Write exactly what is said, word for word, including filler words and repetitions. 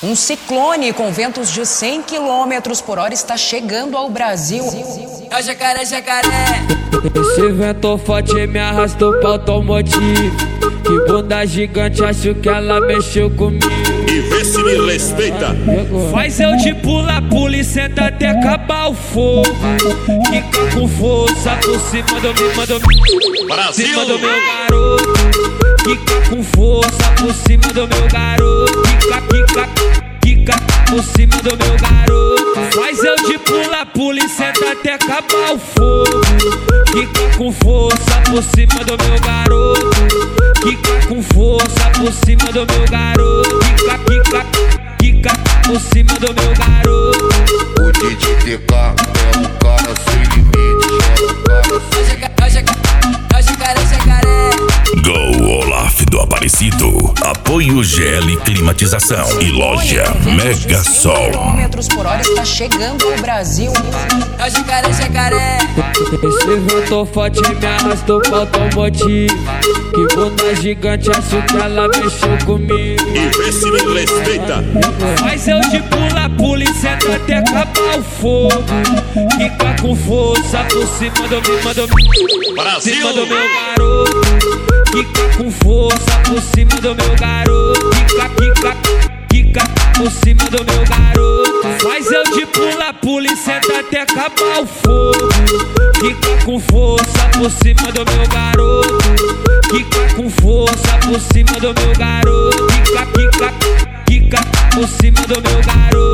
Um ciclone com ventos de cem quilômetros por hora está chegando ao Brasil. É o jacaré, jacaré. Esse vento forte me arrastou pra automotivo. Que bunda gigante, acho que ela mexeu comigo. E vê se me respeita. Faz eu de pula, pula e senta até acabar o fogo. Quica com força por cima do meu, manda Brasil. cima do meu garoto. Quica com força por cima do meu garoto. Quica, quica, quica por cima do meu garoto. Faz eu de pula, pula e senta até acabar o fogo. Quica com força por cima do meu garoto. Quica com força por cima do meu garoto. Quica, quica, quica por cima do meu garoto. O D J T K é um cara sem limite. É um cara sem É o jacaré, jacaré. Go Olaf do Aparecido. Apoio G L Climatização e loja Mega Sol. quilômetros por hora está chegando ao Brasil. É o jacaré, jacaré. Esse vento forte me arrastou pra automotivo. Que bunda gigante, acho que ela mexeu comigo. E vê se me respeita. Faz eu de pula, pula e senta até acabar o fogo. Quica com força por cima do meu, manda Brasil. cima do meu garoto. Quica com força por cima do meu garoto. Quica, quica, quica por cima do meu garoto. Faz eu de pula, pula e senta até acabar o fogo. Quica com força por cima do meu garoto. Quica com força por cima do meu garoto. Quica, quica, quica por cima do meu garoto.